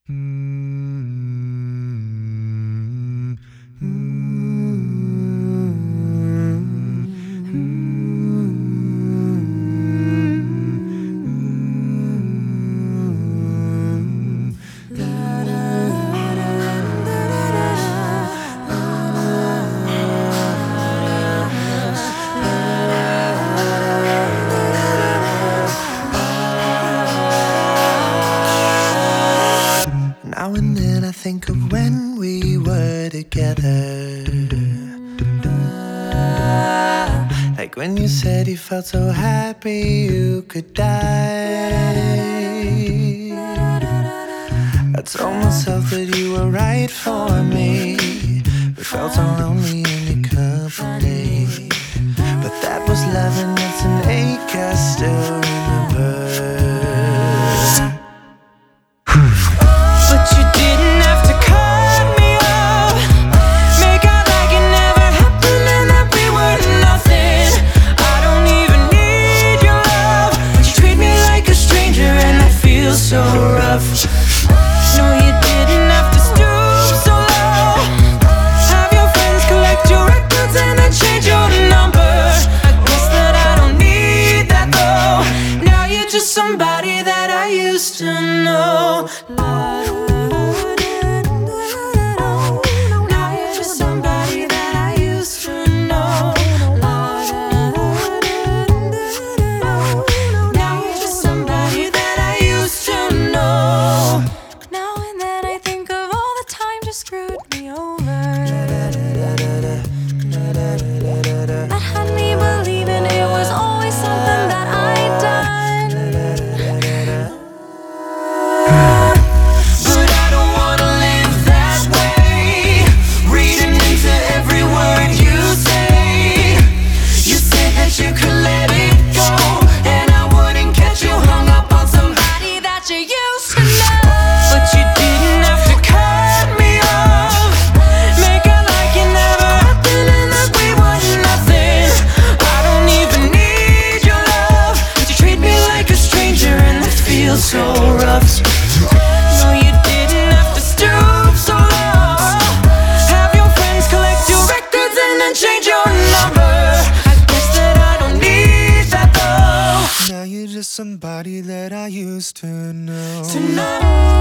Now and then I think of when we were together, like when you said you felt so happy you could die. I told myself that you were right for me, but felt so lonely in your company. But that was love and it's an ache I still remember. But you didn't have to cut me off, make out like it never happened and that we were nothing. I don't even need your love, but you treat me like a stranger and that feels so rough. No, you didn't have to stoop so low, have your friends collect your records and then change your number. I guess that I don't need that though, now you're just somebody that I used to know. Screwed me over, that had me believing it was always something that I'd done. But I don't wanna live that way, reading into every word you say. You said that you could let it go, and I wouldn't catch you hung up on somebody that you used to know. But you didn't have to cut me, so rough. No, you didn't have to stoop so low, have your friends collect your records and then change your number. I guess that I don't need that though, Now you're just somebody that I used to know.